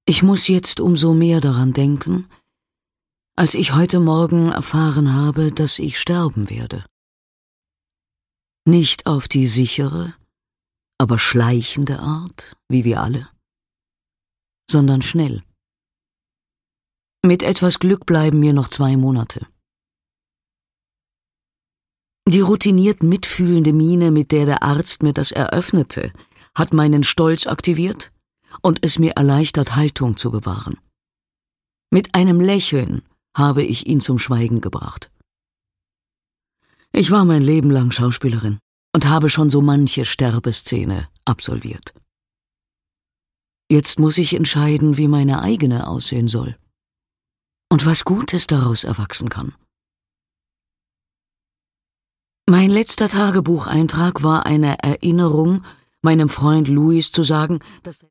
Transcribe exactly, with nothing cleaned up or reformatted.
Ich muss jetzt umso mehr daran denken, als ich heute Morgen erfahren habe, dass ich sterben werde. Nicht auf die sichere, aber schleichende Art, wie wir alle, sondern schnell. Mit etwas Glück bleiben mir noch zwei Monate. Die routiniert mitfühlende Miene, mit der der Arzt mir das eröffnete, hat meinen Stolz aktiviert und es mir erleichtert, Haltung zu bewahren. Mit einem Lächeln habe ich ihn zum Schweigen gebracht. Ich war mein Leben lang Schauspielerin und habe schon so manche Sterbeszene absolviert. Jetzt muss ich entscheiden, wie meine eigene aussehen soll und was Gutes daraus erwachsen kann. Mein letzter Tagebucheintrag war eine Erinnerung, meinem Freund Louis zu sagen, dass